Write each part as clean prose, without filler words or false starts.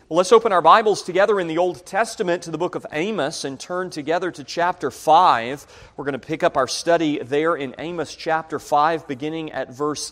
Well, let's open our Bibles together in the Old Testament to the book of Amos and turn together to chapter 5. We're going to pick up our study there in Amos chapter 5, beginning at verse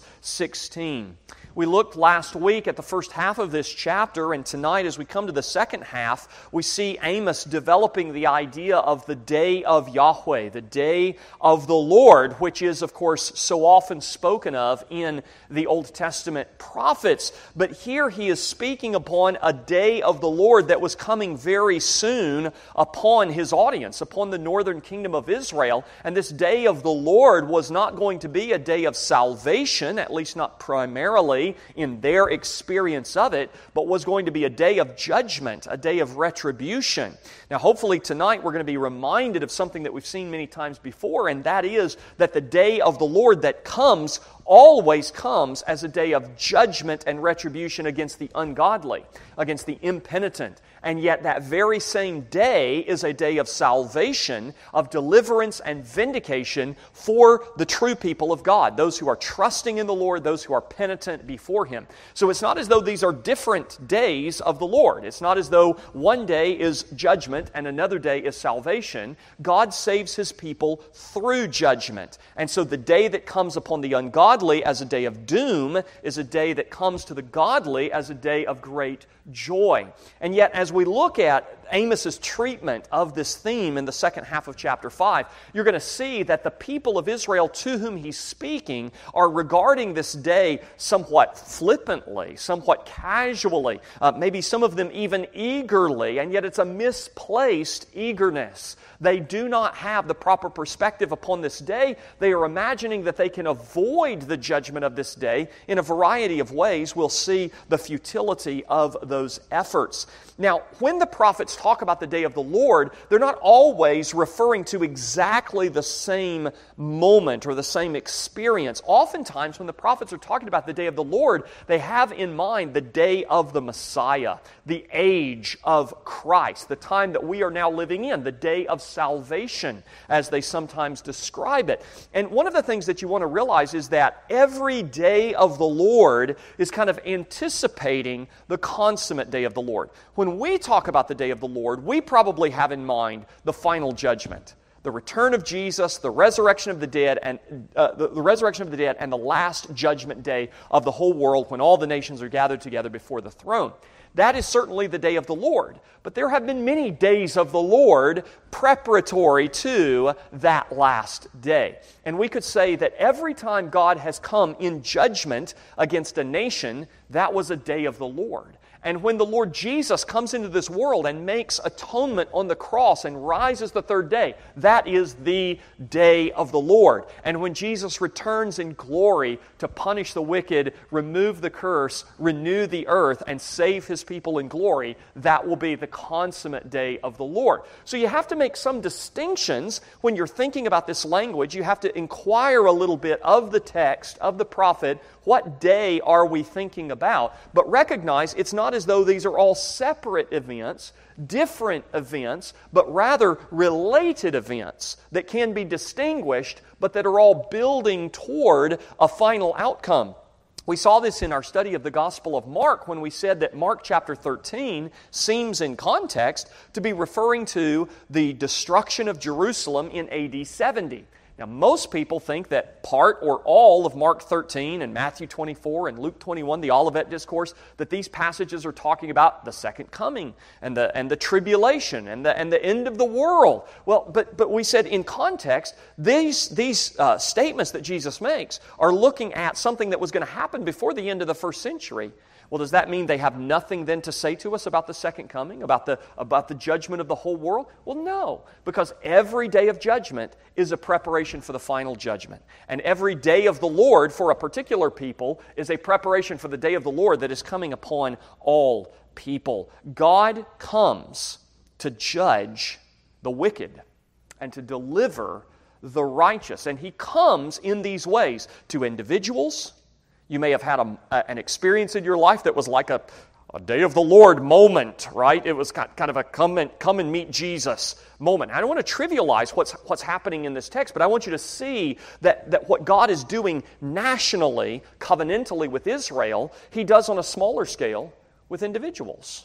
16. We looked last week at the first half of this chapter, and tonight as we come to the second half, we see Amos developing the idea of the day of Yahweh, the day of the Lord, which is, of course, so often spoken of in the Old Testament prophets. But here he is speaking upon a day of the Lord that was coming very soon upon his audience, upon the northern kingdom of Israel. And this day of the Lord was not going to be a day of salvation, at least not primarily in their experience of it, but was going to be a day of judgment, a day of retribution. Now, hopefully tonight we're going to be reminded of something that we've seen many times before, and that is that the day of the Lord that comes always comes as a day of judgment and retribution against the ungodly, against the impenitent. And yet that very same day is a day of salvation, of deliverance and vindication for the true people of God, those who are trusting in the Lord, those who are penitent before Him. So it's not as though these are different days of the Lord. It's not as though one day is judgment and another day is salvation. God saves His people through judgment. And so the day that comes upon the ungodly as a day of doom is a day that comes to the godly as a day of great joy. And yet, as we look at Amos's treatment of this theme in the second half of chapter 5, you're going to see that the people of Israel to whom he's speaking are regarding this day somewhat flippantly, somewhat casually, maybe some of them even eagerly, and yet it's a misplaced eagerness. They do not have the proper perspective upon this day. They are imagining that they can avoid the judgment of this day in a variety of ways. We'll see the futility of those efforts. Now, when the prophets talk about the day of the Lord, they're not always referring to exactly the same moment or the same experience. Oftentimes, when the prophets are talking about the day of the Lord, they have in mind the day of the Messiah, the age of Christ, the time that we are now living in, the day of salvation, as they sometimes describe it. And one of the things that you want to realize is that every day of the Lord is kind of anticipating the consummate day of the Lord. When we talk about the day of the Lord, we probably have in mind the final judgment, the return of Jesus, the resurrection of the dead, and the resurrection of the dead, and the last judgment day of the whole world when all the nations are gathered together before the throne. That is certainly the day of the Lord. But there have been many days of the Lord preparatory to that last day. And we could say that every time God has come in judgment against a nation, that was a day of the Lord. And when the Lord Jesus comes into this world and makes atonement on the cross and rises the third day, that is the day of the Lord. And when Jesus returns in glory to punish the wicked, remove the curse, renew the earth, and save His people in glory, that will be the consummate day of the Lord. So you have to make some distinctions when you're thinking about this language. You have to inquire a little bit of the text, of the prophet. What day are we thinking about? But recognize it's not as though these are all separate events, different events, but rather related events that can be distinguished, but that are all building toward a final outcome. We saw this in our study of the Gospel of Mark when we said that Mark chapter 13 seems in context to be referring to the destruction of Jerusalem in AD 70. Now, most people think that part or all of Mark 13 and Matthew 24 and Luke 21, the Olivet Discourse, that these passages are talking about the second coming and the tribulation and the end of the world. Well, but we said in context, these statements that Jesus makes are looking at something that was going to happen before the end of the first century. Well, does that mean they have nothing then to say to us about the second coming, about the judgment of the whole world? Well, no, because every day of judgment is a preparation for the final judgment. And every day of the Lord for a particular people is a preparation for the day of the Lord that is coming upon all people. God comes to judge the wicked and to deliver the righteous. And He comes in these ways to individuals. You may have had an experience in your life that was like a day of the Lord moment, right? It was kind of a come and meet Jesus moment. I don't want to trivialize what's happening in this text, but I want you to see that what God is doing nationally, covenantally with Israel, He does on a smaller scale with individuals.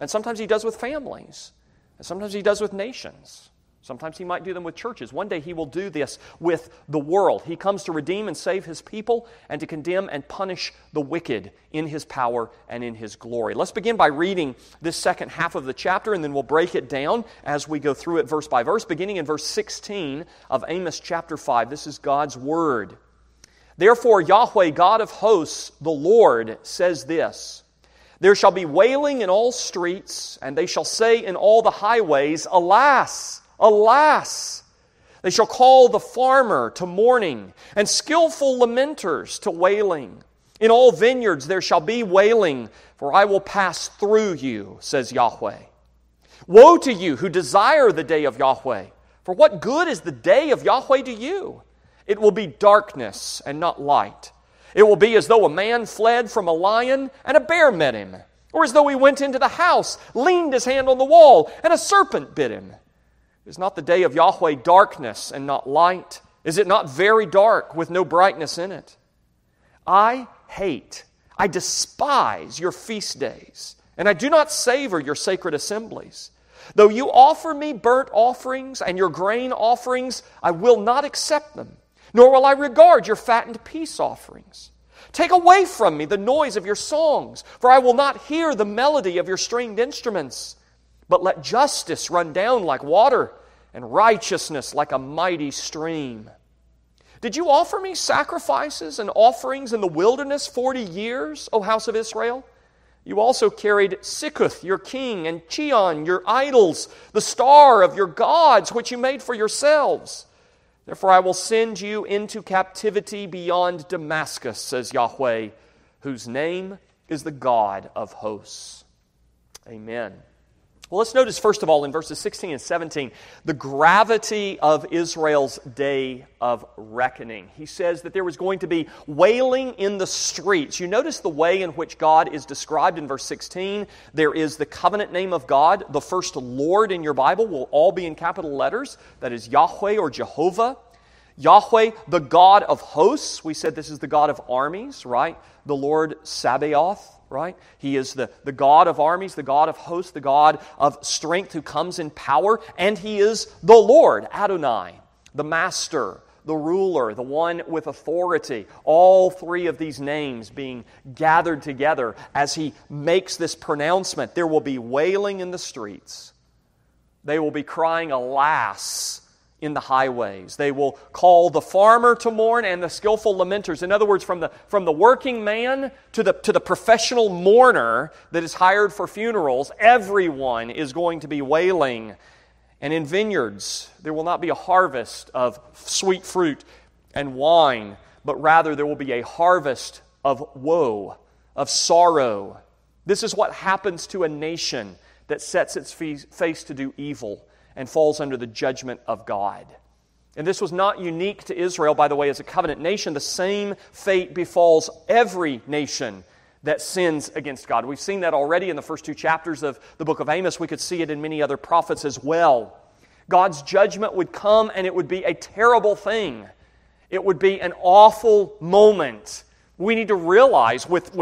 And sometimes He does with families. And sometimes He does with nations. Sometimes He might do them with churches. One day He will do this with the world. He comes to redeem and save His people and to condemn and punish the wicked in His power and in His glory. Let's begin by reading this second half of the chapter, and then we'll break it down as we go through it verse by verse, beginning in verse 16 of Amos chapter 5. This is God's Word. Therefore, Yahweh, God of hosts, the Lord, says this, There shall be wailing in all streets, and they shall say in all the highways, Alas! Alas! They shall call the farmer to mourning, and skillful lamenters to wailing. In all vineyards there shall be wailing, for I will pass through you, says Yahweh. Woe to you who desire the day of Yahweh! For what good is the day of Yahweh to you? It will be darkness and not light. It will be as though a man fled from a lion and a bear met him, or as though he went into the house, leaned his hand on the wall, and a serpent bit him. Is not the day of Yahweh darkness and not light? Is it not very dark with no brightness in it? I despise your feast days, and I do not savor your sacred assemblies. Though you offer me burnt offerings and your grain offerings, I will not accept them, nor will I regard your fattened peace offerings. Take away from me the noise of your songs, for I will not hear the melody of your stringed instruments. But let justice run down like water, and righteousness like a mighty stream. Did you offer me sacrifices and offerings in the wilderness 40 years, O house of Israel? You also carried Sikkuth, your king, and Chion, your idols, the star of your gods, which you made for yourselves. Therefore I will send you into captivity beyond Damascus, says Yahweh, whose name is the God of hosts. Amen. Well, let's notice, first of all, in verses 16 and 17, the gravity of Israel's day of reckoning. He says that there was going to be wailing in the streets. You notice the way in which God is described in verse 16. There is the covenant name of God. The first Lord in your Bible will all be in capital letters. That is Yahweh or Jehovah. Yahweh, the God of hosts. We said this is the God of armies, right? The Lord Sabaoth. Right? He is the God of armies, the God of hosts, the God of strength who comes in power, and He is the Lord, Adonai, the Master, the Ruler, the one with authority. All three of these names being gathered together as He makes this pronouncement. There will be wailing in the streets. They will be crying, Alas! In the highways. They will call the farmer to mourn and the skillful lamenters. In other words, from the working man to the professional mourner that is hired for funerals, everyone is going to be wailing. And in vineyards, there will not be a harvest of sweet fruit and wine, but rather there will be a harvest of woe, of sorrow. This is what happens to a nation that sets its face to do evil and falls under the judgment of God. And this was not unique to Israel, by the way, as a covenant nation. The same fate befalls every nation that sins against God. We've seen that already in the first two chapters of the book of Amos. We could see it in many other prophets as well. God's judgment would come, and it would be a terrible thing. It would be an awful moment. We need to realize with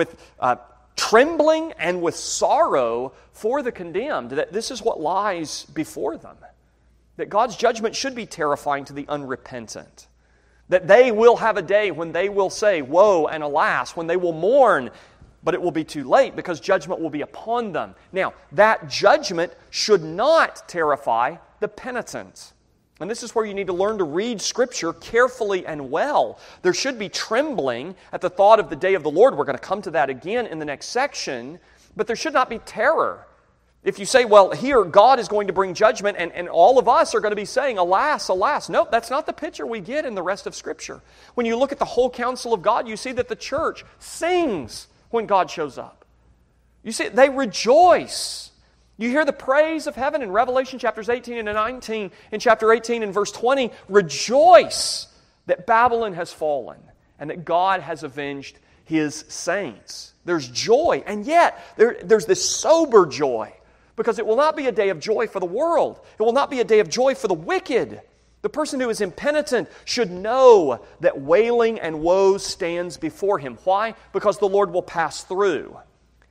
trembling and with sorrow for the condemned, that this is what lies before them. That God's judgment should be terrifying to the unrepentant. That they will have a day when they will say, Woe and alas, when they will mourn, but it will be too late because judgment will be upon them. Now, that judgment should not terrify the penitent. And this is where you need to learn to read Scripture carefully and well. There should be trembling at the thought of the day of the Lord. We're going to come to that again in the next section. But there should not be terror. If you say, well, here God is going to bring judgment and all of us are going to be saying, alas, alas. No, that's not the picture we get in the rest of Scripture. When you look at the whole counsel of God, you see that the church sings when God shows up. You see, they rejoice. You hear the praise of heaven in Revelation chapters 18 and 19. In chapter 18 and verse 20, rejoice that Babylon has fallen and that God has avenged His saints. There's joy, and yet there's this sober joy, because it will not be a day of joy for the world. It will not be a day of joy for the wicked. The person who is impenitent should know that wailing and woe stands before him. Why? Because the Lord will pass through.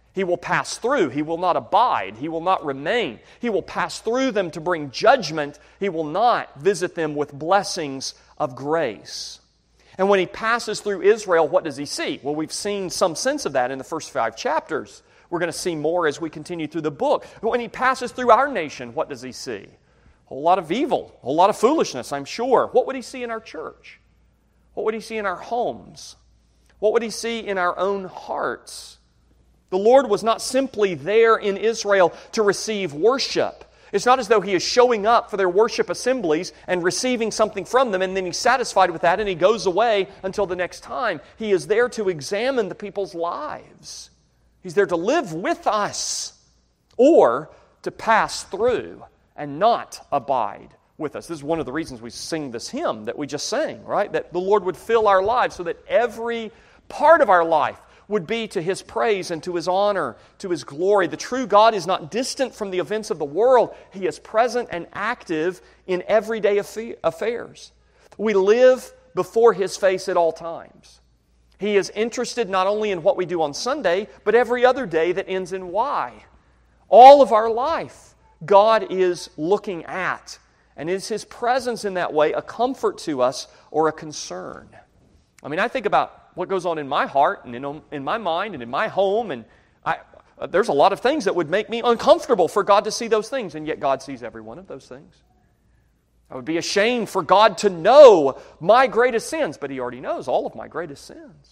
He will pass through. He will not abide. He will not remain. He will pass through them to bring judgment. He will not visit them with blessings of grace. And when He passes through Israel, what does He see? Well, we've seen some sense of that in the first 5 chapters. We're going to see more as we continue through the book. But when He passes through our nation, what does He see? A whole lot of evil, a whole lot of foolishness, I'm sure. What would He see in our church? What would He see in our homes? What would He see in our own hearts? The Lord was not simply there in Israel to receive worship. It's not as though He is showing up for their worship assemblies and receiving something from them and then He's satisfied with that and He goes away until the next time. He is there to examine the people's lives. He's there to live with us or to pass through and not abide with us. This is one of the reasons we sing this hymn that we just sang, right? That the Lord would fill our lives so that every part of our life would be to His praise and to His honor, to His glory. The true God is not distant from the events of the world. He is present and active in everyday affairs. We live before His face at all times. He is interested not only in what we do on Sunday, but every other day that ends in Y. All of our life, God is looking at. And is His presence in that way a comfort to us or a concern? I mean, I think about what goes on in my heart and in my mind and in my home, and there's a lot of things that would make me uncomfortable for God to see those things, and yet God sees every one of those things. I would be ashamed for God to know my greatest sins, but He already knows all of my greatest sins.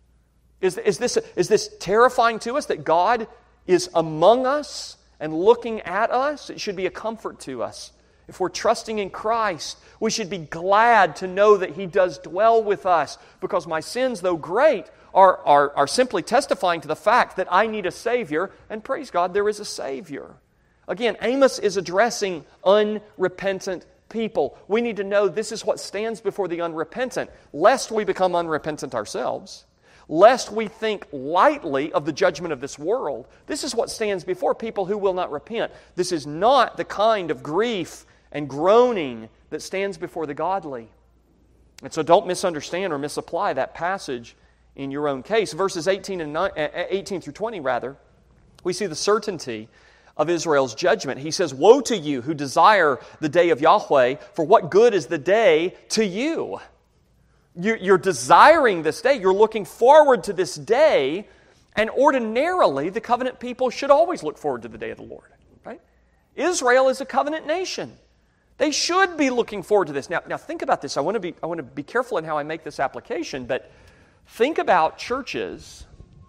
Is this terrifying to us that God is among us and looking at us? It should be a comfort to us. If we're trusting in Christ, we should be glad to know that He does dwell with us, because my sins, though great, are simply testifying to the fact that I need a Savior, and praise God, there is a Savior. Again, Amos is addressing unrepentant people. We need to know this is what stands before the unrepentant, lest we become unrepentant ourselves, lest we think lightly of the judgment of this world. This is what stands before people who will not repent. This is not the kind of grief and groaning that stands before the godly. And so don't misunderstand or misapply that passage in your own case. Verses 18 through 20, we see the certainty of Israel's judgment. He says, "Woe to you who desire the day of Yahweh, for what good is the day to you?" You're desiring this day. You're looking forward to this day. And ordinarily, the covenant people should always look forward to the day of the Lord. Right? Israel is a covenant nation. They should be looking forward to this. Now think about this. I want to be careful in how I make this application, but think about churches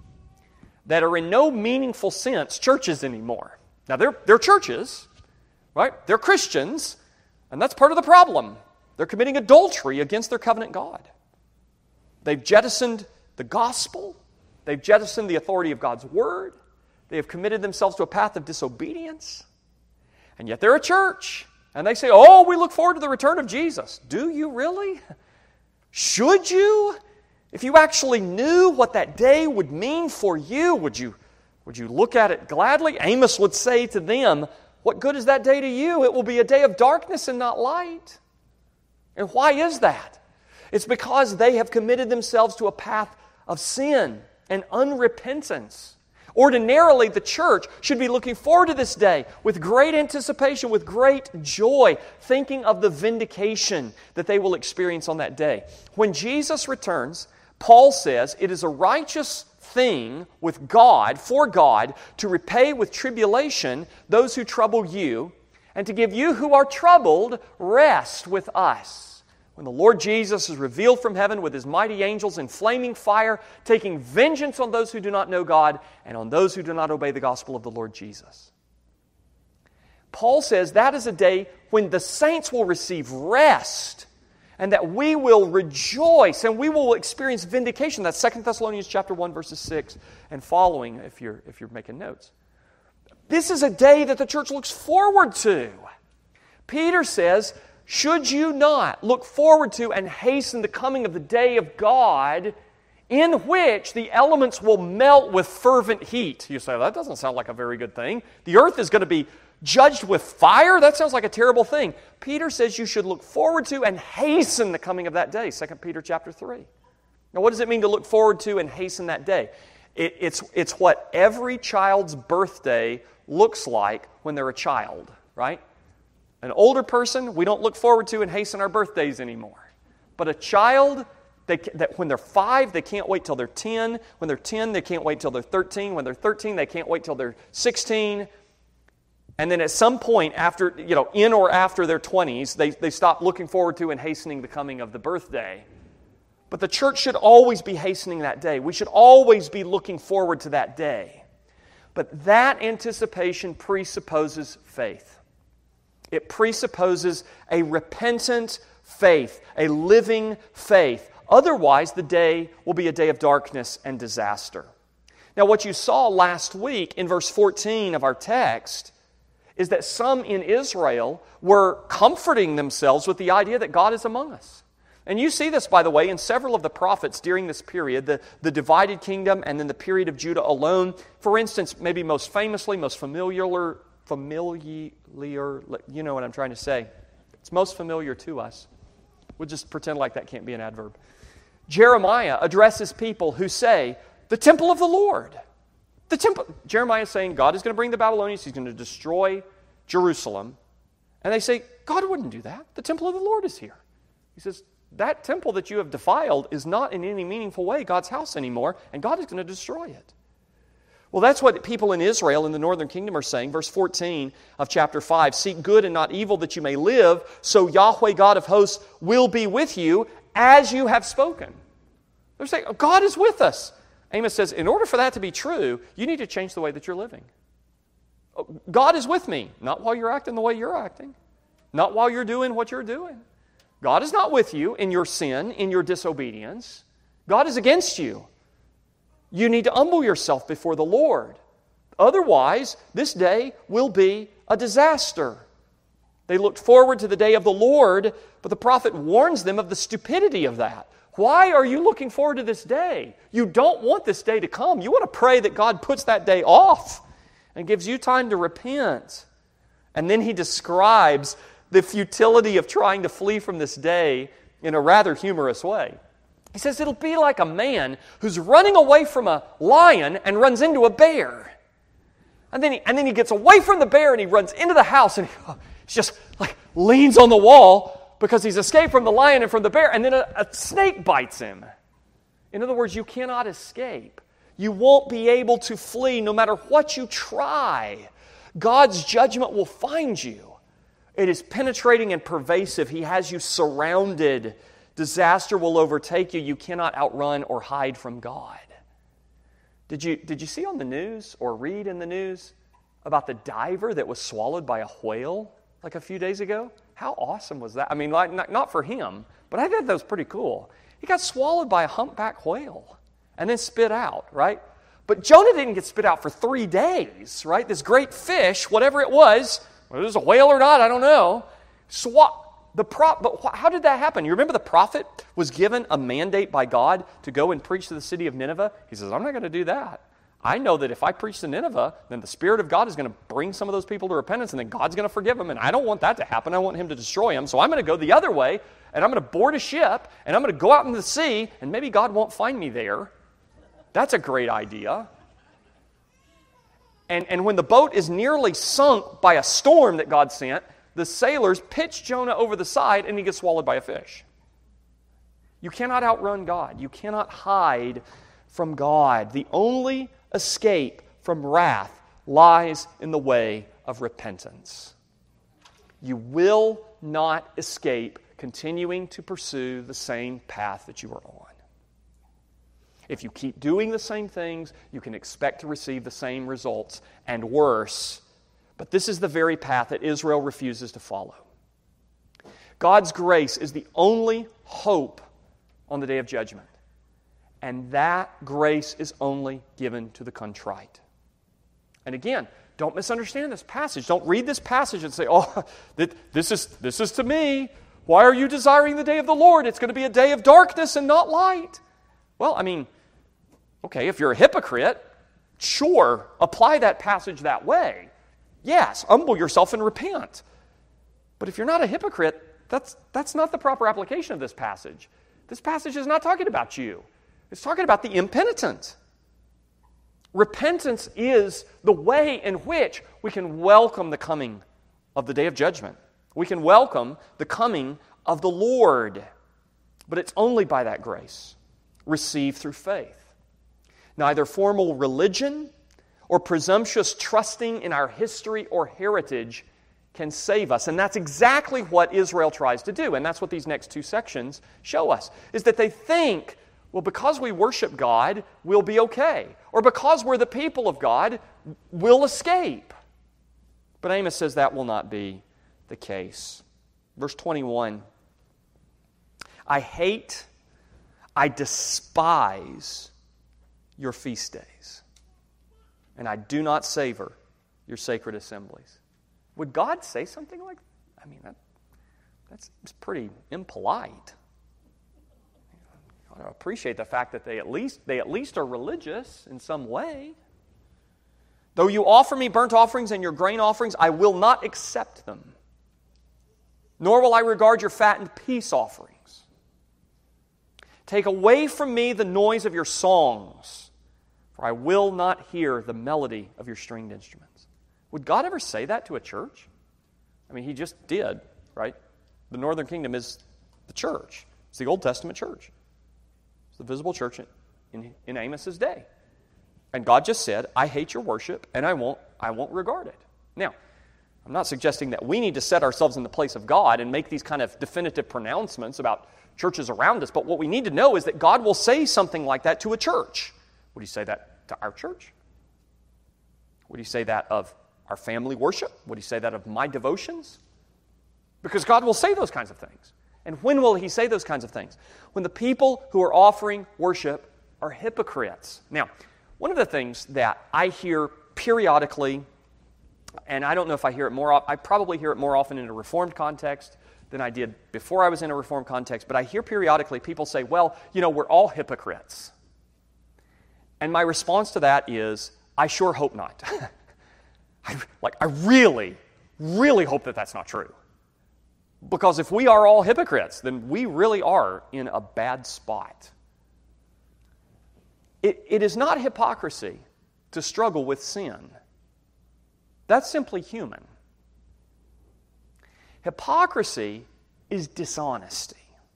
that are in no meaningful sense churches anymore. Now they're churches, right? They're Christians, and that's part of the problem. They're committing adultery against their covenant God. They've jettisoned the gospel. They've jettisoned the authority of God's word. They have committed themselves to a path of disobedience. And yet they're a church. And they say, "Oh, we look forward to the return of Jesus." Do you really? Should you? If you actually knew what that day would mean for you, would you look at it gladly? Amos would say to them, "What good is that day to you? It will be a day of darkness and not light." And why is that? It's because they have committed themselves to a path of sin and unrepentance. Ordinarily, the church should be looking forward to this day with great anticipation, with great joy, thinking of the vindication that they will experience on that day. When Jesus returns, Paul says it is a righteous thing with God, for God, to repay with tribulation those who trouble you, and to give you who are troubled rest with us. When the Lord Jesus is revealed from heaven with His mighty angels in flaming fire, taking vengeance on those who do not know God and on those who do not obey the gospel of the Lord Jesus. Paul says that is a day when the saints will receive rest and that we will rejoice and we will experience vindication. That's 2 Thessalonians chapter 1, verses 6 and following if you're making notes. This is a day that the church looks forward to. Peter says, "Should you not look forward to and hasten the coming of the day of God, in which the elements will melt with fervent heat?" You say, that doesn't sound like a very good thing. The earth is going to be judged with fire? That sounds like a terrible thing. Peter says you should look forward to and hasten the coming of that day, 2 Peter chapter 3. Now, what does it mean to look forward to and hasten that day? It's what every child's birthday looks like when they're a child, right? An older person, we don't look forward to and hasten our birthdays anymore. But a child, when they're 5, they can't wait till they're 10. When they're 10, they can't wait till they're 13. When they're 13, they can't wait till they're 16. And then at some point, after, in or after their 20s, they stop looking forward to and hastening the coming of the birthday. But the church should always be hastening that day. We should always be looking forward to that day. But that anticipation presupposes faith. It presupposes a repentant faith, a living faith. Otherwise, the day will be a day of darkness and disaster. Now, what you saw last week in verse 14 of our text is that some in Israel were comforting themselves with the idea that God is among us. And you see this, by the way, in several of the prophets during this period, the divided kingdom and then the period of Judah alone. For instance, maybe most famously, most familiar, you know what I'm trying to say. It's most familiar to us. We'll just pretend like that can't be an adverb. Jeremiah addresses people who say, the temple of the Lord. Jeremiah is saying God is going to bring the Babylonians, He's going to destroy Jerusalem. And they say, God wouldn't do that. The temple of the Lord is here. He says, that temple that you have defiled is not in any meaningful way God's house anymore, and God is going to destroy it. Well, that's what people in Israel in the northern kingdom are saying. Verse 14 of chapter 5, seek good and not evil that you may live, so Yahweh God of hosts will be with you as you have spoken. They're saying, God is with us. Amos says, in order for that to be true, you need to change the way that you're living. God is with me, not while you're acting the way you're acting, not while you're doing what you're doing. God is not with you in your sin, in your disobedience. God is against you. You need to humble yourself before the Lord. Otherwise, this day will be a disaster. They looked forward to the day of the Lord, but the prophet warns them of the stupidity of that. Why are you looking forward to this day? You don't want this day to come. You want to pray that God puts that day off and gives you time to repent. And then he describes the futility of trying to flee from this day in a rather humorous way. He says it'll be like a man who's running away from a lion and runs into a bear. And then he gets away from the bear and he runs into the house and he just like leans on the wall because he's escaped from the lion and from the bear, and then a snake bites him. In other words, you cannot escape. You won't be able to flee no matter what you try. God's judgment will find you. It is penetrating and pervasive. He has you surrounded. Disaster will overtake you. You cannot outrun or hide from God. Did you see on the news or read in the news about the diver that was swallowed by a whale like a few days ago? How awesome was that? I mean, not for him, but I thought that was pretty cool. He got swallowed by a humpback whale and then spit out, right? But Jonah didn't get spit out for 3 days, right? This great fish, whatever it was, whether it was a whale or not, I don't know. But how did that happen? You remember the prophet was given a mandate by God to go and preach to the city of Nineveh? He says, I'm not going to do that. I know that if I preach to Nineveh, then the Spirit of God is going to bring some of those people to repentance, and then God's going to forgive them, and I don't want that to happen. I want Him to destroy them, so I'm going to go the other way, and I'm going to board a ship, and I'm going to go out into the sea, and maybe God won't find me there. That's a great idea. And when the boat is nearly sunk by a storm that God sent, the sailors pitch Jonah over the side and he gets swallowed by a fish. You cannot outrun God. You cannot hide from God. The only escape from wrath lies in the way of repentance. You will not escape continuing to pursue the same path that you are on. If you keep doing the same things, you can expect to receive the same results and worse. But this is the very path that Israel refuses to follow. God's grace is the only hope on the day of judgment. And that grace is only given to the contrite. And again, don't misunderstand this passage. Don't read this passage and say, oh, this is to me. Why are you desiring the day of the Lord? It's going to be a day of darkness and not light. Well, I mean, okay, if you're a hypocrite, sure, apply that passage that way. Yes, humble yourself and repent. But if you're not a hypocrite, that's not the proper application of this passage. This passage is not talking about you. It's talking about the impenitent. Repentance is the way in which we can welcome the coming of the day of judgment. We can welcome the coming of the Lord. But it's only by that grace, received through faith. Neither formal religion or presumptuous trusting in our history or heritage can save us. And that's exactly what Israel tries to do. And that's what these next two sections show us, is that they think, well, because we worship God, we'll be okay. Or because we're the people of God, we'll escape. But Amos says that will not be the case. Verse 21, I despise your feast days, and I do not savor your sacred assemblies. Would God say something like that? I mean, that's pretty impolite. I appreciate the fact that they at least are religious in some way. Though you offer me burnt offerings and your grain offerings, I will not accept them, nor will I regard your fattened peace offerings. Take away from me the noise of your songs, for I will not hear the melody of your stringed instruments. Would God ever say that to a church? I mean, He just did, right? The northern kingdom is the church. It's the Old Testament church. It's the visible church in Amos's day. And God just said, I hate your worship, and I won't regard it. Now, I'm not suggesting that we need to set ourselves in the place of God and make these kind of definitive pronouncements about churches around us, but what we need to know is that God will say something like that to a church. Would He say that to our church? Would He say that of our family worship? Would He say that of my devotions? Because God will say those kinds of things. And when will He say those kinds of things? When the people who are offering worship are hypocrites. Now, one of the things that I hear periodically, and I don't know if I hear it more often, I probably hear it more often in a Reformed context than I did before I was in a Reformed context, but I hear periodically people say, well, we're all hypocrites. And my response to that is, I sure hope not. I really, really hope that that's not true. Because if we are all hypocrites, then we really are in a bad spot. It is not hypocrisy to struggle with sin. That's simply human. Hypocrisy is dishonesty.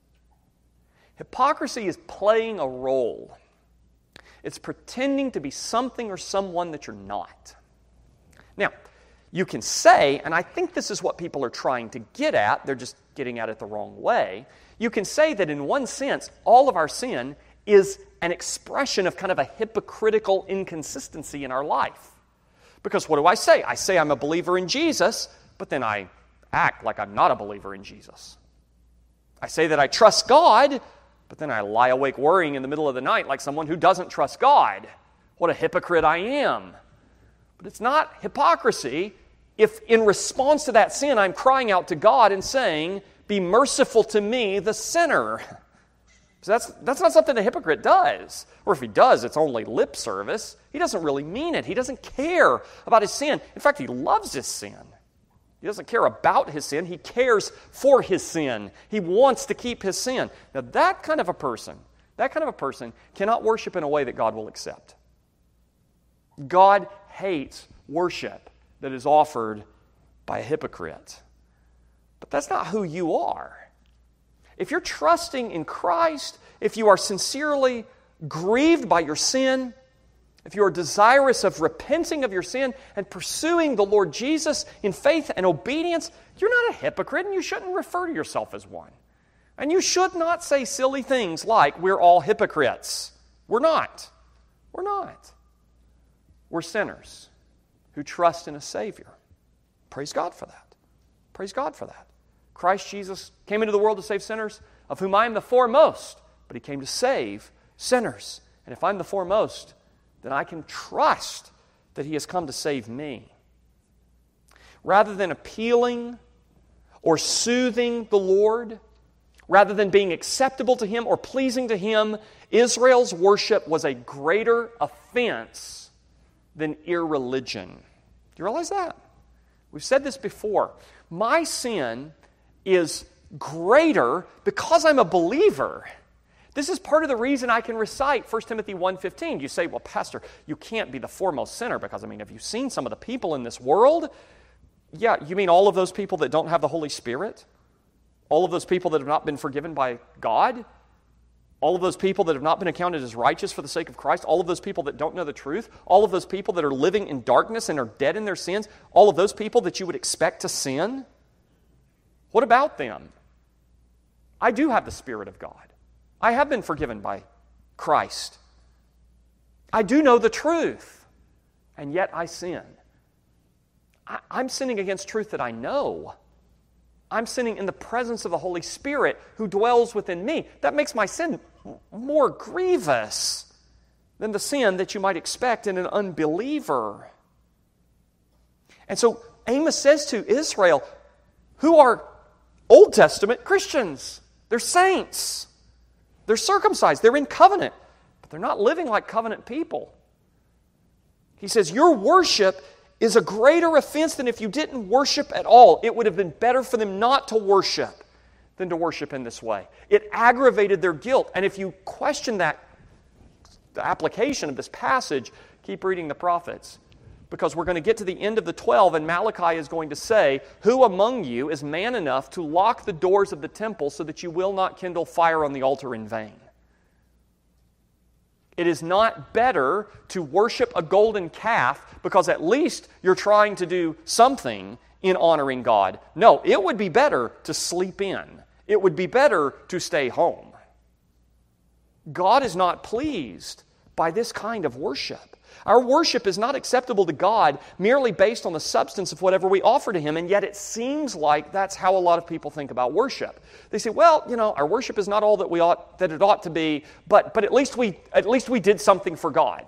Hypocrisy is playing a role. It's pretending to be something or someone that you're not. Now, you can say, and I think this is what people are trying to get at, they're just getting at it the wrong way. You can say that in one sense, all of our sin is an expression of kind of a hypocritical inconsistency in our life. Because what do I say? I say I'm a believer in Jesus, but then I act like I'm not a believer in Jesus. I say that I trust God, but then I lie awake worrying in the middle of the night like someone who doesn't trust God. What a hypocrite I am. But it's not hypocrisy if in response to that sin I'm crying out to God and saying, be merciful to me, the sinner. So that's not something a hypocrite does. Or if he does, it's only lip service. He doesn't really mean it. He doesn't care about his sin. In fact, he loves his sin. He doesn't care about his sin. He cares for his sin. He wants to keep his sin. Now, that kind of a person cannot worship in a way that God will accept. God hates worship that is offered by a hypocrite. But that's not who you are. If you're trusting in Christ, if you are sincerely grieved by your sin, if you are desirous of repenting of your sin and pursuing the Lord Jesus in faith and obedience, you're not a hypocrite and you shouldn't refer to yourself as one. And you should not say silly things like, we're all hypocrites. We're not. We're not. We're sinners who trust in a Savior. Praise God for that. Praise God for that. Christ Jesus came into the world to save sinners, of whom I am the foremost, but He came to save sinners. And if I'm the foremost, then I can trust that He has come to save me. Rather than appealing or soothing the Lord, rather than being acceptable to Him or pleasing to Him, Israel's worship was a greater offense than irreligion. Do you realize that? We've said this before. My sin is greater because I'm a believer This is part of the reason I can recite 1 Timothy 1:15. You say, well, Pastor, you can't be the foremost sinner because, have you seen some of the people in this world? Yeah, you mean all of those people that don't have the Holy Spirit? All of those people that have not been forgiven by God? All of those people that have not been accounted as righteous for the sake of Christ? All of those people that don't know the truth? All of those people that are living in darkness and are dead in their sins? All of those people that you would expect to sin? What about them? I do have the Spirit of God. I have been forgiven by Christ. I do know the truth, and yet I sin. I'm sinning against truth that I know. I'm sinning in the presence of the Holy Spirit who dwells within me. That makes my sin more grievous than the sin that you might expect in an unbeliever. And so Amos says to Israel, who are Old Testament Christians, they're saints. They're circumcised. They're in covenant. But they're not living like covenant people. He says, your worship is a greater offense than if you didn't worship at all. It would have been better for them not to worship than to worship in this way. It aggravated their guilt. And if you question the application of this passage, keep reading the prophets. Because we're going to get to the end of the 12, and Malachi is going to say, who among you is man enough to lock the doors of the temple so that you will not kindle fire on the altar in vain? It is not better to worship a golden calf because at least you're trying to do something in honoring God. No, it would be better to sleep in. It would be better to stay home. God is not pleased by this kind of worship. Our worship is not acceptable to God merely based on the substance of whatever we offer to Him, and yet it seems like that's how a lot of people think about worship. They say, well, our worship is not all that it ought to be, but at least we did something for God.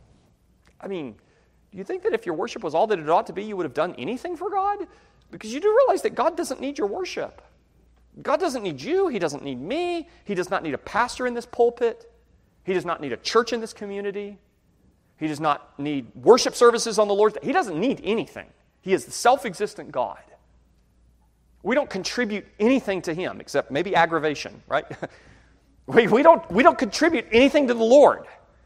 Do you think that if your worship was all that it ought to be, you would have done anything for God? Because you do realize that God doesn't need your worship. God doesn't need you. He doesn't need me. He does not need a pastor in this pulpit. He does not need a church in this community. He does not need worship services on the Lord's Day. He doesn't need anything. He is the self-existent God. We don't contribute anything to Him except maybe aggravation, right? we don't contribute anything to the Lord.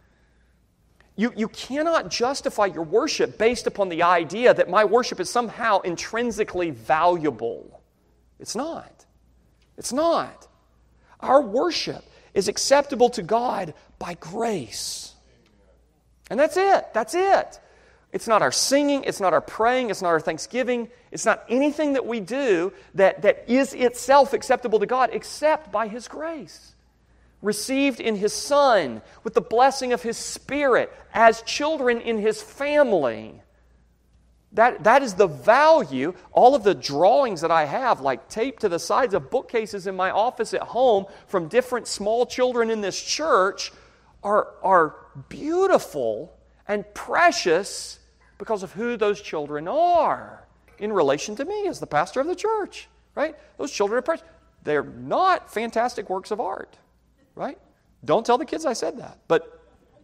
You cannot justify your worship based upon the idea that my worship is somehow intrinsically valuable. It's not. It's not. Our worship is acceptable to God by grace. And that's it. That's it. It's not our singing. It's not our praying. It's not our thanksgiving. It's not anything that we do that is itself acceptable to God except by His grace. Received in His Son with the blessing of His Spirit as children in His family. That is the value. All of the drawings that I have, like taped to the sides of bookcases in my office at home from different small children in this church, are beautiful and precious because of who those children are in relation to me as the pastor of the church, right? Those children are precious. They're not fantastic works of art, right? Don't tell the kids I said that. But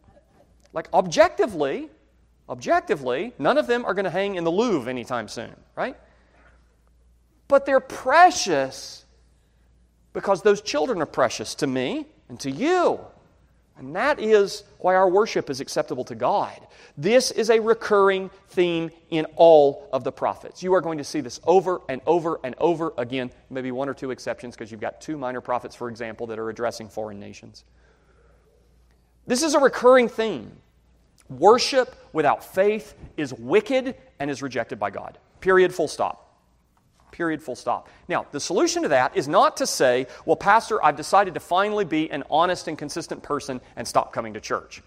objectively, none of them are going to hang in the Louvre anytime soon, right? But they're precious because those children are precious to me and to you. And that is why our worship is acceptable to God. This is a recurring theme in all of the prophets. You are going to see this over and over and over again, maybe one or two exceptions because you've got two minor prophets, for example, that are addressing foreign nations. This is a recurring theme. Worship without faith is wicked and is rejected by God. Period, full stop. Period, full stop. Now, the solution to that is not to say, well, Pastor, I've decided to finally be an honest and consistent person and stop coming to church.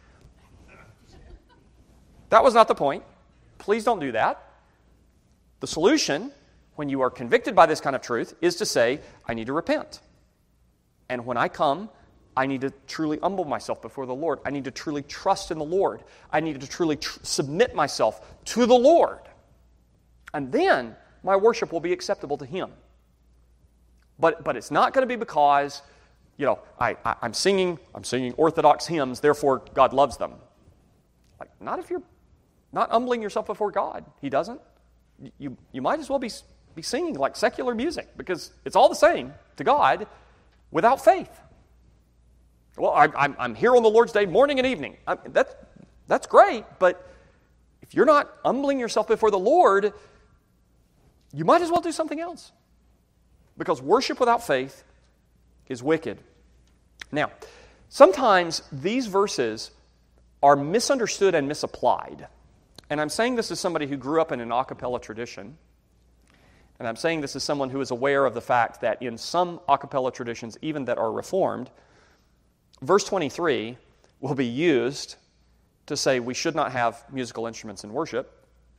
That was not the point. Please don't do that. The solution, when you are convicted by this kind of truth, is to say, I need to repent. And when I come, I need to truly humble myself before the Lord. I need to truly trust in the Lord. I need to truly submit myself to the Lord. And then my worship will be acceptable to Him. But it's not going to be because, I'm singing Orthodox hymns, therefore God loves them. Not if you're not humbling yourself before God. He doesn't. You might as well be singing like secular music because it's all the same to God without faith. Well, I'm here on the Lord's Day, morning and evening. That's great, but if you're not humbling yourself before the Lord, you might as well do something else. Because worship without faith is wicked. Now, sometimes these verses are misunderstood and misapplied. And I'm saying this as somebody who grew up in an a cappella tradition. And I'm saying this as someone who is aware of the fact that in some a cappella traditions, even that are Reformed, verse 23 will be used to say we should not have musical instruments in worship.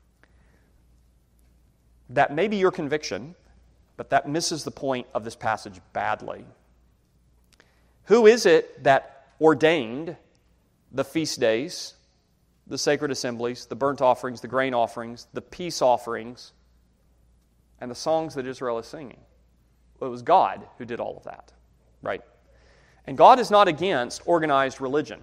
That may be your conviction, but that misses the point of this passage badly. Who is it that ordained the feast days, the sacred assemblies, the burnt offerings, the grain offerings, the peace offerings, and the songs that Israel is singing? Well, it was God who did all of that, right? And God is not against organized religion.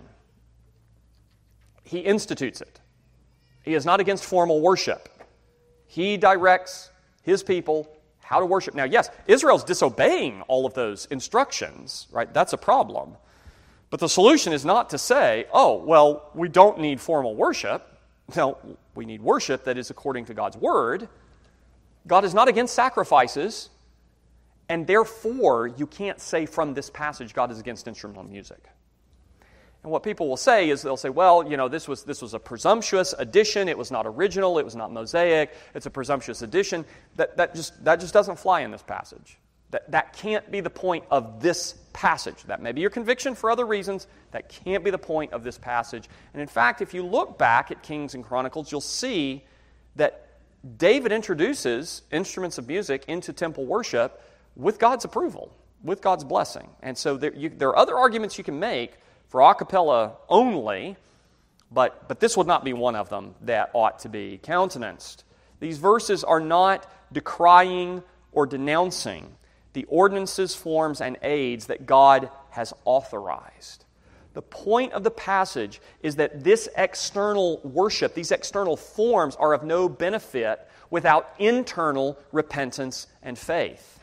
He institutes it. He is not against formal worship. He directs His people how to worship. Now, yes, Israel's disobeying all of those instructions, right? That's a problem. But the solution is not to say, oh, well, we don't need formal worship. No, we need worship that is according to God's Word. God is not against sacrifices, and therefore you can't say from this passage God is against instrumental music. And what people will say is they'll say, well, this was a presumptuous addition. It was not original. It was not Mosaic. It's a presumptuous addition. That just doesn't fly in this passage. That can't be the point of this passage. That may be your conviction for other reasons. That can't be the point of this passage. And in fact, if you look back at Kings and Chronicles, you'll see that David introduces instruments of music into temple worship with God's approval, with God's blessing. And so there are other arguments you can make for a cappella only, but this would not be one of them that ought to be countenanced. These verses are not decrying or denouncing the ordinances, forms, and aids that God has authorized. The point of the passage is that this external worship, these external forms, are of no benefit without internal repentance and faith.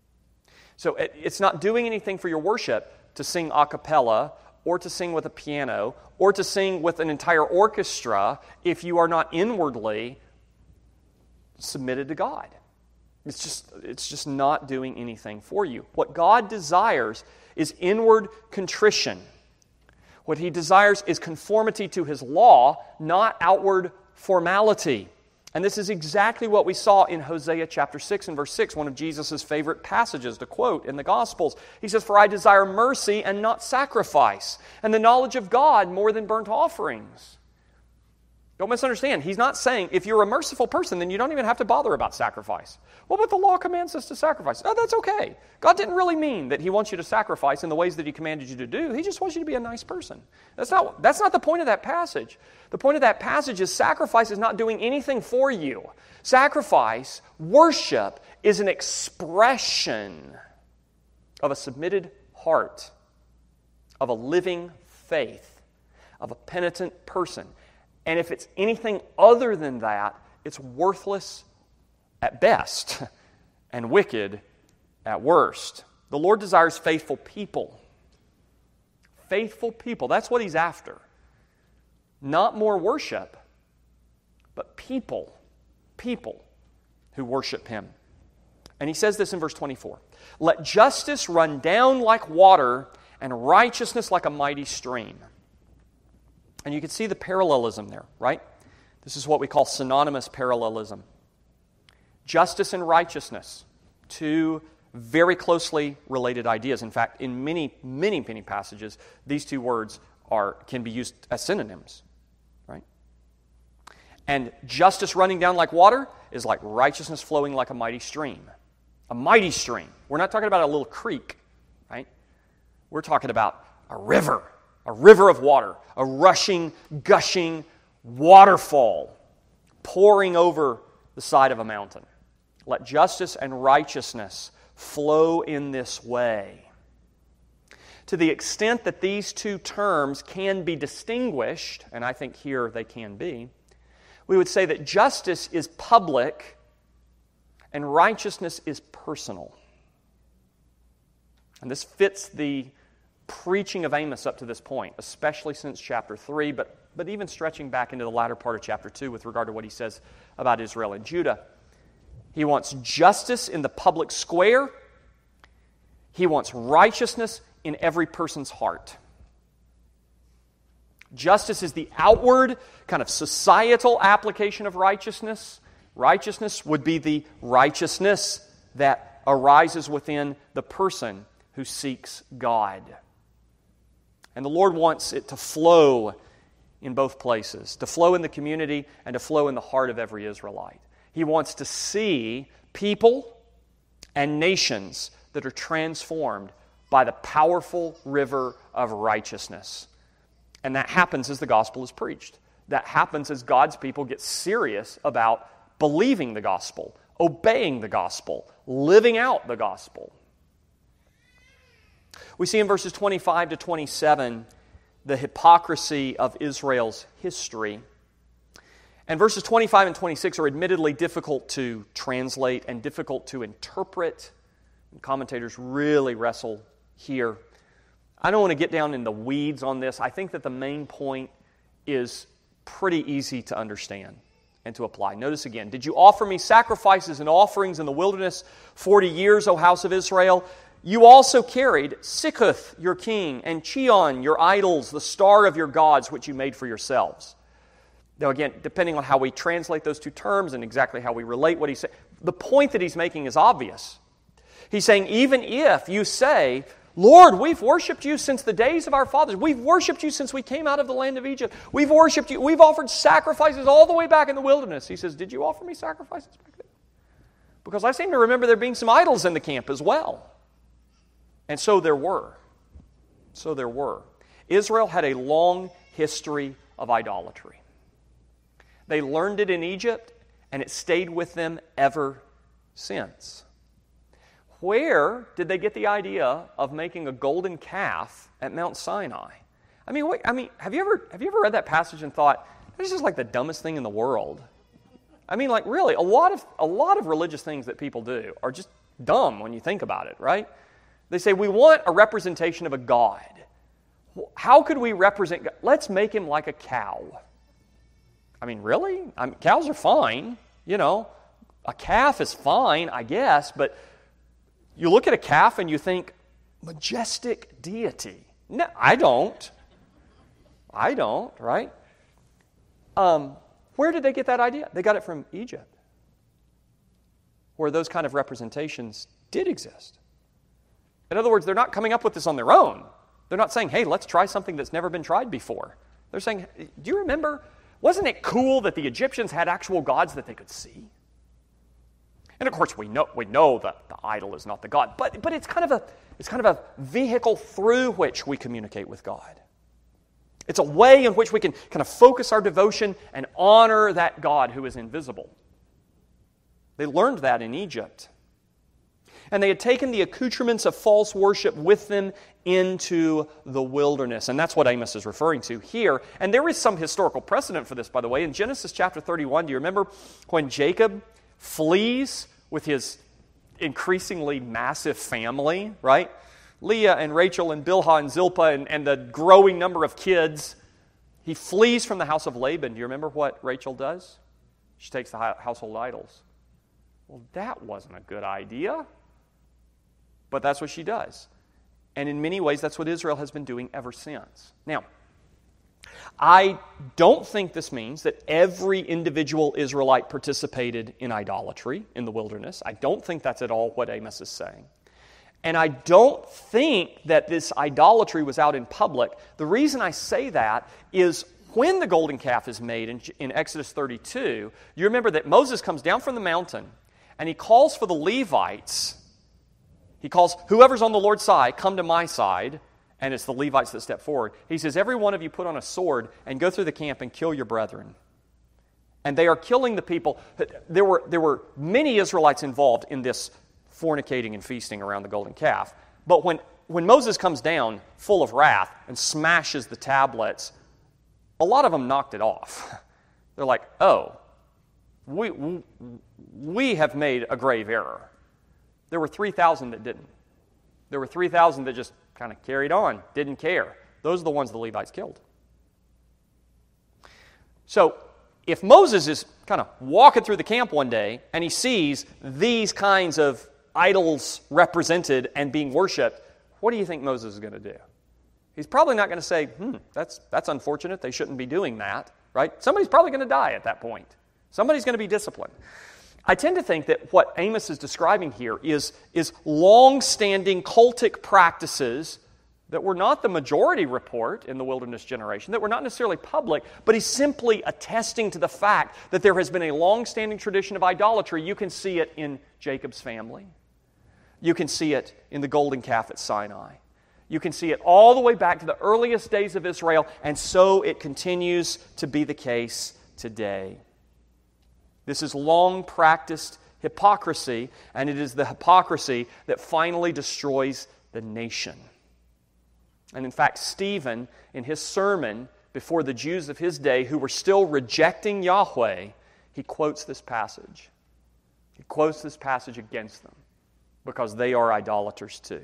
So it's not doing anything for your worship to sing a cappella or to sing with a piano or to sing with an entire orchestra if you are not inwardly submitted to God. It's just not doing anything for you. What God desires is inward contrition. What He desires is conformity to His law, not outward formality. And this is exactly what we saw in Hosea chapter 6 and verse 6, one of Jesus' favorite passages to quote in the Gospels. He says, "For I desire mercy and not sacrifice, and the knowledge of God more than burnt offerings." Don't misunderstand. He's not saying if you're a merciful person, then you don't even have to bother about sacrifice. Well, but the law commands us to sacrifice. Oh, that's okay. God didn't really mean that He wants you to sacrifice in the ways that He commanded you to do. He just wants you to be a nice person. That's not the point of that passage. The point of that passage is sacrifice is not doing anything for you. Sacrifice, worship, is an expression of a submitted heart, of a living faith, of a penitent person. And if it's anything other than that, it's worthless at best and wicked at worst. The Lord desires faithful people. Faithful people. That's what He's after. Not more worship, but people. People who worship Him. And He says this in verse 24. "Let justice run down like water and righteousness like a mighty stream." And you can see the parallelism there, right? This is what we call synonymous parallelism. Justice and righteousness, two very closely related ideas. In fact, in many, many, many passages, these two words can be used as synonyms, right? And justice running down like water is like righteousness flowing like a mighty stream. A mighty stream. We're not talking about a little creek, right? We're talking about a river of water, a rushing, gushing waterfall pouring over the side of a mountain. Let justice and righteousness flow in this way. To the extent that these two terms can be distinguished, and I think here they can be, we would say that justice is public and righteousness is personal. And this fits the preaching of Amos up to this point, especially since chapter 3, but even stretching back into the latter part of chapter 2 with regard to what he says about Israel and Judah. He wants justice in the public square. He wants righteousness in every person's heart. Justice is the outward, kind of societal application of righteousness. Righteousness would be the righteousness that arises within the person who seeks God. And the Lord wants it to flow in both places, to flow in the community and to flow in the heart of every Israelite. He wants to see people and nations that are transformed by the powerful river of righteousness. And that happens as the gospel is preached. That happens as God's people get serious about believing the gospel, obeying the gospel, living out the gospel. We see in verses 25 to 27 the hypocrisy of Israel's history. And verses 25 and 26 are admittedly difficult to translate and difficult to interpret. And commentators really wrestle here. I don't want to get down in the weeds on this. I think that the main point is pretty easy to understand and to apply. Notice again, did you offer me sacrifices and offerings in the wilderness 40 years, O house of Israel? You also carried Sikkuth, your king, and Chion, your idols, the star of your gods, which you made for yourselves. Now again, depending on how we translate those two terms and exactly how we relate what he's saying, the point that he's making is obvious. He's saying, even if you say, Lord, we've worshipped you since the days of our fathers. We've worshipped you since we came out of the land of Egypt. We've worshipped you. We've offered sacrifices all the way back in the wilderness. He says, did you offer me sacrifices back then? Because I seem to remember there being some idols in the camp as well. And so there were. So there were. Israel had a long history of idolatry. They learned it in Egypt, and it stayed with them ever since. Where did they get the idea of making a golden calf at Mount Sinai? Have you ever read that passage and thought, this is like the dumbest thing in the world? Really, a lot of religious things that people do are just dumb when you think about it, right? They say, we want a representation of a god. How could we represent God? Let's make him like a cow. Really? Cows are fine, A calf is fine, I guess, but you look at a calf and you think, majestic deity. No, I don't, right? Where did they get that idea? They got it from Egypt, where those kind of representations did exist. In other words, they're not coming up with this on their own. They're not saying, hey, let's try something that's never been tried before. They're saying, do you remember, wasn't it cool that the Egyptians had actual gods that they could see? And of course, we know that the idol is not the God, but it's kind of a vehicle through which we communicate with God. It's a way in which we can kind of focus our devotion and honor that God who is invisible. They learned that in Egypt. And they had taken the accoutrements of false worship with them into the wilderness. And that's what Amos is referring to here. And there is some historical precedent for this, by the way. In Genesis chapter 31, do you remember when Jacob flees with his increasingly massive family, right? Leah and Rachel and Bilhah and Zilpah and the growing number of kids. He flees from the house of Laban. Do you remember what Rachel does? She takes the household idols. Well, that wasn't a good idea. But that's what she does. And in many ways, that's what Israel has been doing ever since. Now, I don't think this means that every individual Israelite participated in idolatry in the wilderness. I don't think that's at all what Amos is saying. And I don't think that this idolatry was out in public. The reason I say that is when the golden calf is made in Exodus 32, you remember that Moses comes down from the mountain and he calls for the Levites. He calls whoever's on the Lord's side, come to my side, and it's the Levites that step forward. He says, every one of you put on a sword and go through the camp and kill your brethren. And they are killing the people. There were many Israelites involved in this fornicating and feasting around the golden calf. But when Moses comes down full of wrath and smashes the tablets, a lot of them knocked it off. They're like, oh, we have made a grave error. There were 3,000 that didn't. There were 3,000 that just kind of carried on, didn't care. Those are the ones the Levites killed. So, if Moses is kind of walking through the camp one day and he sees these kinds of idols represented and being worshipped, what do you think Moses is going to do? He's probably not going to say, that's unfortunate, they shouldn't be doing that, right? Somebody's probably going to die at that point. Somebody's going to be disciplined. I tend to think that what Amos is describing here is long-standing cultic practices that were not the majority report in the wilderness generation, that were not necessarily public, but he's simply attesting to the fact that there has been a long-standing tradition of idolatry. You can see it in Jacob's family. You can see it in the golden calf at Sinai. You can see it all the way back to the earliest days of Israel, and so it continues to be the case today. This is long-practiced hypocrisy, and it is the hypocrisy that finally destroys the nation. And in fact, Stephen, in his sermon before the Jews of his day who were still rejecting Yahweh, he quotes this passage. He quotes this passage against them because they are idolaters too.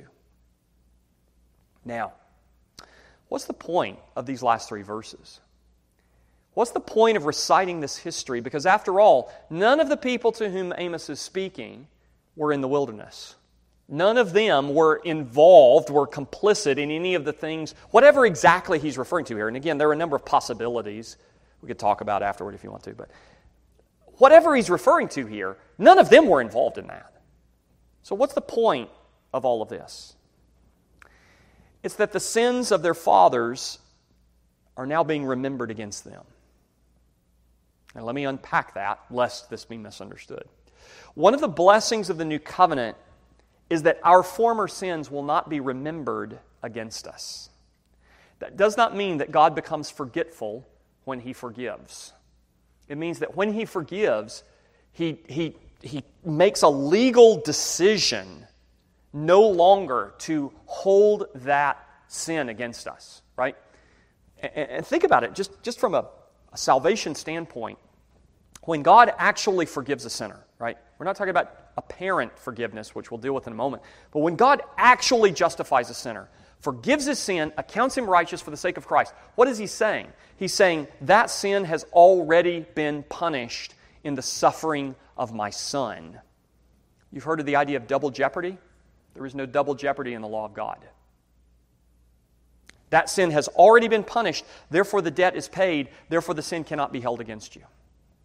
Now, what's the point of these last 3 verses? What's the point of reciting this history? Because after all, none of the people to whom Amos is speaking were in the wilderness. None of them were involved, were complicit in any of the things, whatever exactly he's referring to here. And again, there are a number of possibilities we could talk about afterward if you want to. But whatever he's referring to here, none of them were involved in that. So what's the point of all of this? It's that the sins of their fathers are now being remembered against them. And let me unpack that, lest this be misunderstood. One of the blessings of the new covenant is that our former sins will not be remembered against us. That does not mean that God becomes forgetful when He forgives. It means that when He forgives, He makes a legal decision no longer to hold that sin against us, right? And think about it, just from a salvation standpoint. When God actually forgives a sinner, right? We're not talking about apparent forgiveness, which we'll deal with in a moment. But when God actually justifies a sinner, forgives his sin, accounts him righteous for the sake of Christ, what is He saying? He's saying that sin has already been punished in the suffering of my Son. You've heard of the idea of double jeopardy? There is no double jeopardy in the law of God. That sin has already been punished, therefore the debt is paid, therefore the sin cannot be held against you.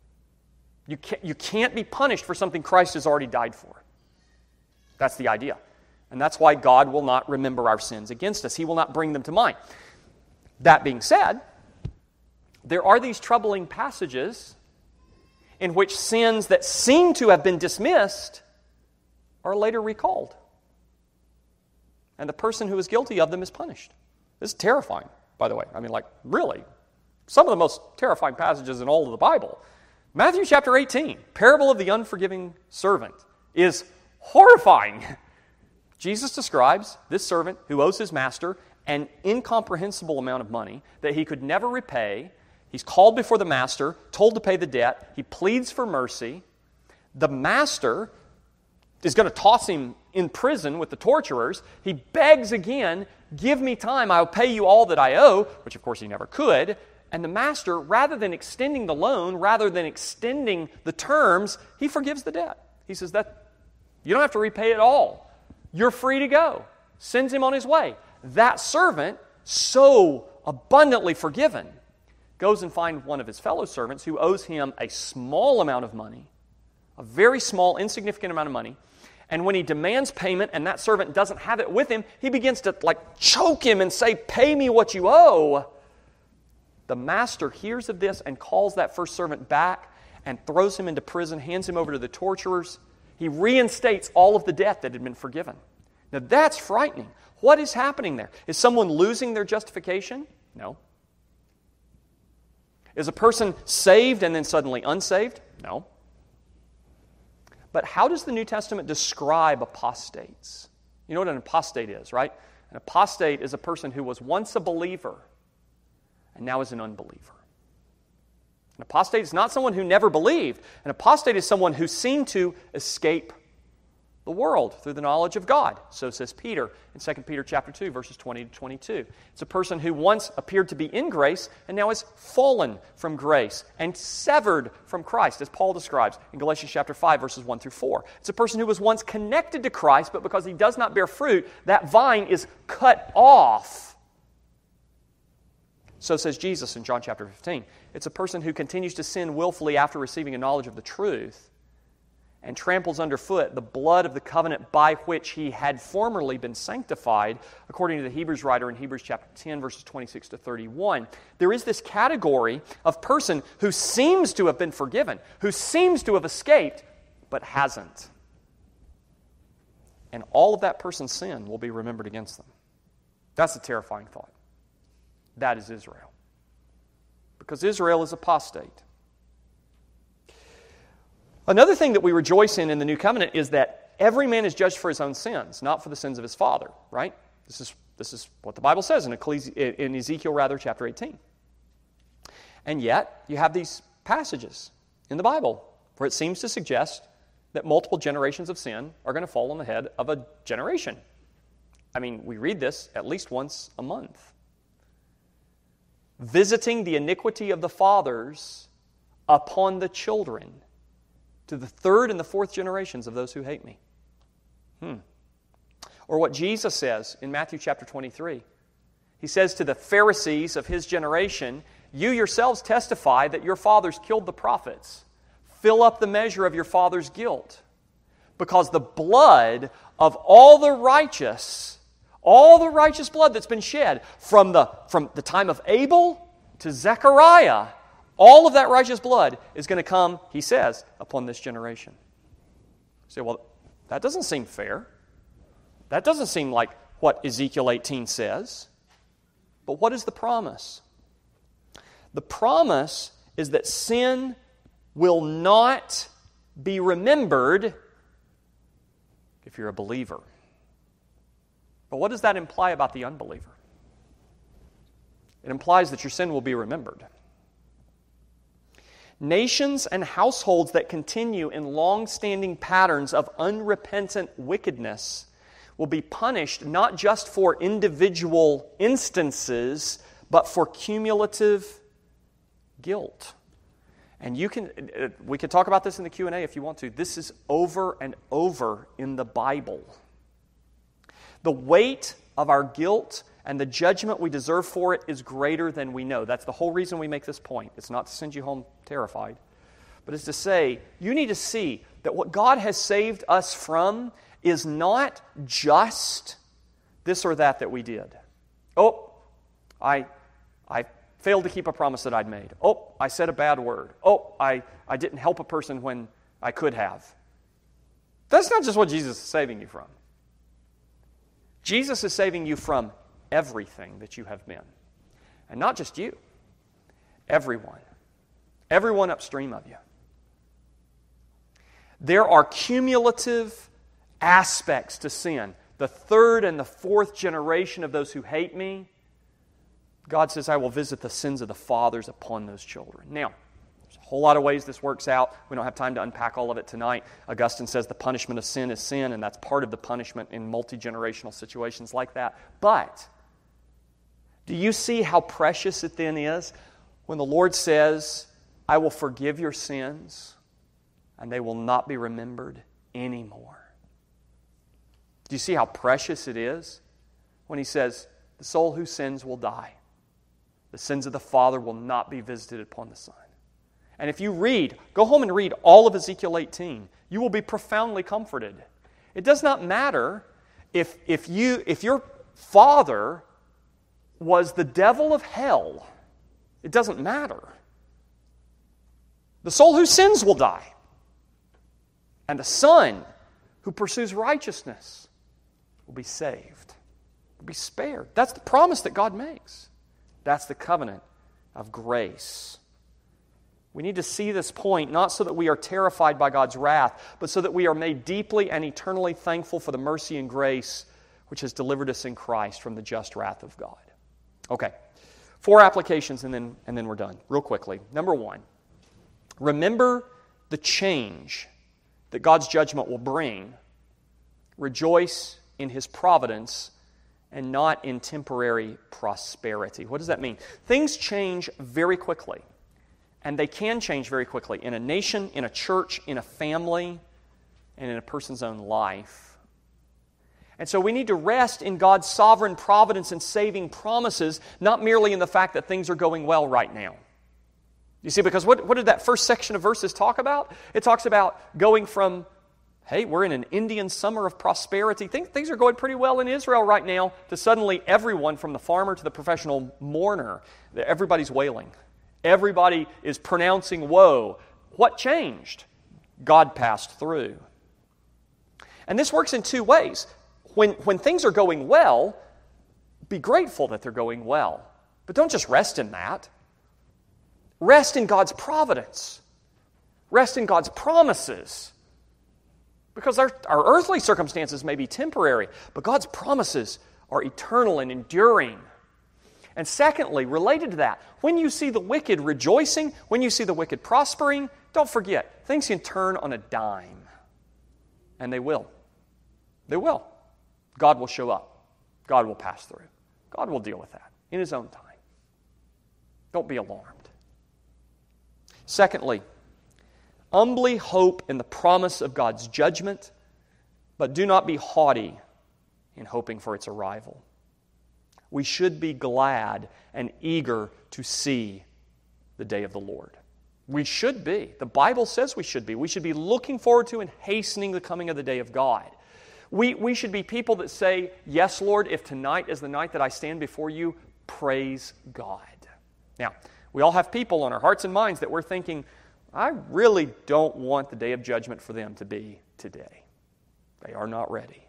You can't be punished for something Christ has already died for. That's the idea. And that's why God will not remember our sins against us. He will not bring them to mind. That being said, there are these troubling passages in which sins that seem to have been dismissed are later recalled. And the person who is guilty of them is punished. This is terrifying, by the way. I mean, really. Some of the most terrifying passages in all of the Bible. Matthew chapter 18, parable of the unforgiving servant, is horrifying. Jesus describes this servant who owes his master an incomprehensible amount of money that he could never repay. He's called before the master, told to pay the debt. He pleads for mercy. The master is going to toss him in prison with the torturers. He begs again, give me time, I'll pay you all that I owe, which of course he never could. And the master, rather than extending the loan, rather than extending the terms, he forgives the debt. He says that you don't have to repay it all. You're free to go. Sends him on his way. That servant, so abundantly forgiven, goes and finds one of his fellow servants who owes him a small amount of money, a very small, insignificant amount of money. And when he demands payment and that servant doesn't have it with him, he begins to choke him and say, pay me what you owe. The master hears of this and calls that first servant back and throws him into prison, hands him over to the torturers. He reinstates all of the debt that had been forgiven. Now that's frightening. What is happening there? Is someone losing their justification? No. Is a person saved and then suddenly unsaved? No. But how does the New Testament describe apostates? You know what an apostate is, right? An apostate is a person who was once a believer and now is an unbeliever. An apostate is not someone who never believed. An apostate is someone who seemed to escape the world through the knowledge of God. So says Peter in 2 Peter chapter 2, verses 20 to 22. It's a person who once appeared to be in grace and now has fallen from grace and severed from Christ, as Paul describes in Galatians chapter 5, verses 1 through 4. It's a person who was once connected to Christ, but because he does not bear fruit, that vine is cut off. So says Jesus in John chapter 15. It's a person who continues to sin willfully after receiving a knowledge of the truth and tramples underfoot the blood of the covenant by which he had formerly been sanctified, according to the Hebrews writer in Hebrews chapter 10, verses 26 to 31. There is this category of person who seems to have been forgiven, who seems to have escaped, but hasn't. And all of that person's sin will be remembered against them. That's a terrifying thought. That is Israel. Because Israel is apostate. Another thing that we rejoice in the New Covenant is that every man is judged for his own sins, not for the sins of his father, right? This is what the Bible says in Ezekiel chapter 18. And yet, you have these passages in the Bible where it seems to suggest that multiple generations of sin are going to fall on the head of a generation. I mean, we read this at least once a month. Visiting the iniquity of the fathers upon the children, to the third and the fourth generations of those who hate me. Or what Jesus says in Matthew chapter 23. He says to the Pharisees of his generation, you yourselves testify that your fathers killed the prophets. Fill up the measure of your father's guilt. Because the blood of all the righteous blood that's been shed from the time of Abel to Zechariah, all of that righteous blood is going to come, he says, upon this generation. You say, well, that doesn't seem fair. That doesn't seem like what Ezekiel 18 says. But what is the promise? The promise is that sin will not be remembered if you're a believer. But what does that imply about the unbeliever? It implies that your sin will be remembered. Nations and households that continue in long-standing patterns of unrepentant wickedness will be punished not just for individual instances, but for cumulative guilt. And we can talk about this in the Q&A if you want to. This is over and over in the Bible. The weight of our guilt and the judgment we deserve for it is greater than we know. That's the whole reason we make this point. It's not to send you home terrified, but it's to say, you need to see that what God has saved us from is not just this or that we did. Oh, I failed to keep a promise that I'd made. Oh, I said a bad word. Oh, I didn't help a person when I could have. That's not just what Jesus is saving you from. Jesus is saving you from everything that you have been. And not just you. Everyone. Everyone upstream of you. There are cumulative aspects to sin. The third and the fourth generation of those who hate me, God says, I will visit the sins of the fathers upon those children. Now, there's a whole lot of ways this works out. We don't have time to unpack all of it tonight. Augustine says the punishment of sin is sin, and that's part of the punishment in multi-generational situations like that. But do you see how precious it then is when the Lord says, I will forgive your sins, and they will not be remembered anymore? Do you see how precious it is when He says, the soul who sins will die. The sins of the father will not be visited upon the son. And if you go home and read all of Ezekiel 18, you will be profoundly comforted. It does not matter if your father was the devil of hell. It doesn't matter. The soul who sins will die. And the son who pursues righteousness will be saved, will be spared. That's the promise that God makes. That's the covenant of grace. We need to see this point not so that we are terrified by God's wrath, but so that we are made deeply and eternally thankful for the mercy and grace which has delivered us in Christ from the just wrath of God. Okay, 4 applications and then we're done. Real quickly. Number 1, remember the change that God's judgment will bring Rejoice in His providence and not in temporary prosperity. What does that mean? Things change very quickly, and they can change very quickly in a nation, in a church, in a family, and in a person's own life. And so we need to rest in God's sovereign providence and saving promises, not merely in the fact that things are going well right now. You see, because what did that first section of verses talk about? It talks about going from, hey, we're in an Indian summer of prosperity. Things are going pretty well in Israel right now, to suddenly everyone from the farmer to the professional mourner, everybody's wailing. Everybody is pronouncing woe. What changed? God passed through. And this works in two ways. When things are going well, be grateful that they're going well. But don't just rest in that. Rest in God's providence. Rest in God's promises. Because our earthly circumstances may be temporary, but God's promises are eternal and enduring. And secondly, related to that, when you see the wicked rejoicing, when you see the wicked prospering, don't forget, things can turn on a dime. And they will. They will. God will show up. God will pass through. God will deal with that in His own time. Don't be alarmed. Secondly, humbly hope in the promise of God's judgment, but do not be haughty in hoping for its arrival. We should be glad and eager to see the day of the Lord. We should be. The Bible says we should be. We should be looking forward to and hastening the coming of the day of God. We should be people that say, yes, Lord, if tonight is the night that I stand before you, praise God. Now, we all have people on our hearts and minds that we're thinking, I really don't want the day of judgment for them to be today. They are not ready.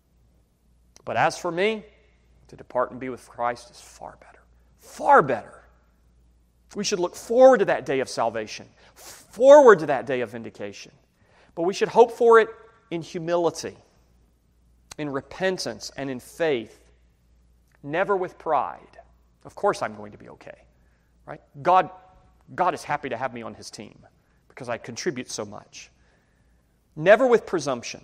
But as for me, to depart and be with Christ is far better. Far better. We should look forward to that day of salvation, forward to that day of vindication. But we should hope for it in humility, in repentance, and in faith, never with pride. Of course I'm going to be okay. Right? God is happy to have me on His team because I contribute so much. Never with presumption,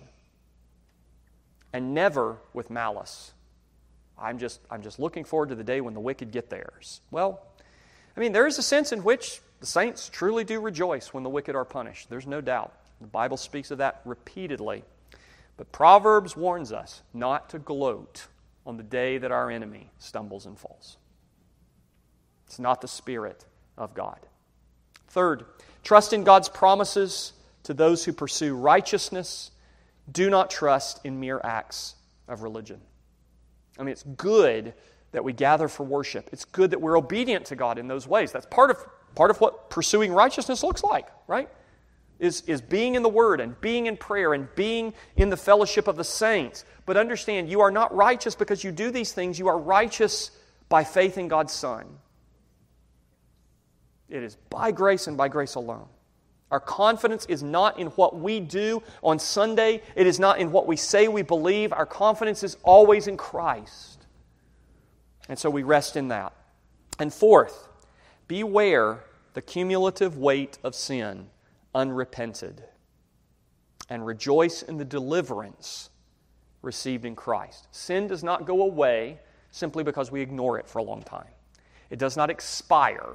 and never with malice. I'm just looking forward to the day when the wicked get theirs. Well, I mean, there is a sense in which the saints truly do rejoice when the wicked are punished. There's no doubt. The Bible speaks of that repeatedly. But Proverbs warns us not to gloat on the day that our enemy stumbles and falls. It's not the Spirit of God. Third, trust in God's promises to those who pursue righteousness. Do not trust in mere acts of religion. I mean, it's good that we gather for worship. It's good that we're obedient to God in those ways. That's part of what pursuing righteousness looks like, right? Is being in the Word and being in prayer and being in the fellowship of the saints. But understand, you are not righteous because you do these things. You are righteous by faith in God's Son. It is by grace and by grace alone. Our confidence is not in what we do on Sunday. It is not in what we say we believe. Our confidence is always in Christ. And so we rest in that. And fourth, beware the cumulative weight of sin unrepented, and rejoice in the deliverance received in Christ. Sin does not go away simply because we ignore it for a long time. It does not expire.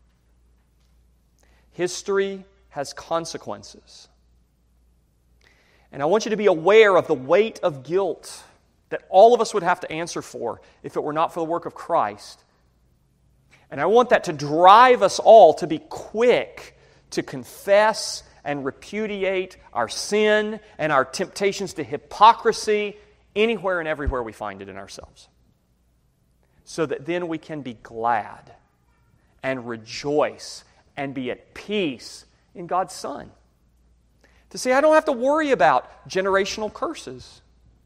History has consequences. And I want you to be aware of the weight of guilt that all of us would have to answer for if it were not for the work of Christ. And I want that to drive us all to be quick to confess and repudiate our sin and our temptations to hypocrisy anywhere and everywhere we find it in ourselves. So that then we can be glad and rejoice and be at peace in God's Son. To say, I don't have to worry about generational curses.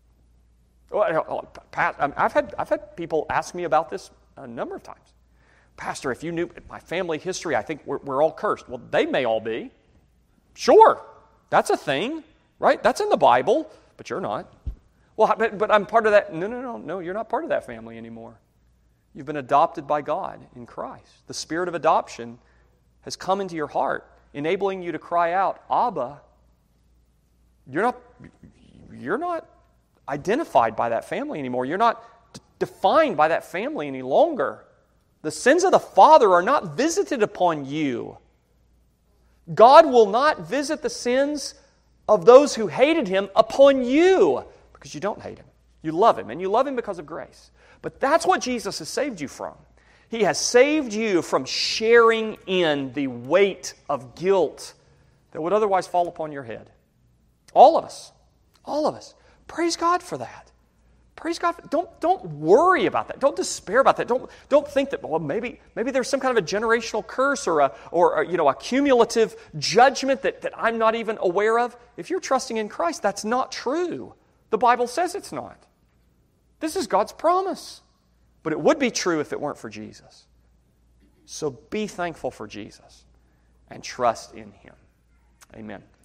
I've had people ask me about this a number of times. Pastor, if you knew my family history, I think we're all cursed. Well, they may all be. Sure, that's a thing, right? That's in the Bible, but you're not. Well, but I'm part of that. No, you're not part of that family anymore. You've been adopted by God in Christ. The spirit of adoption has come into your heart, enabling you to cry out, Abba. You're not identified by that family anymore. You're not defined by that family any longer. The sins of the father are not visited upon you. God will not visit the sins of those who hated Him upon you, because you don't hate Him. You love Him, and you love Him because of grace. But that's what Jesus has saved you from. He has saved you from sharing in the weight of guilt that would otherwise fall upon your head. All of us. All of us. Praise God for that. Praise God. Don't worry about that. Don't despair about that. Don't think that, well, maybe there's some kind of a generational curse or a cumulative judgment that I'm not even aware of. If you're trusting in Christ, that's not true. The Bible says it's not. This is God's promise. But it would be true if it weren't for Jesus. So be thankful for Jesus and trust in Him. Amen.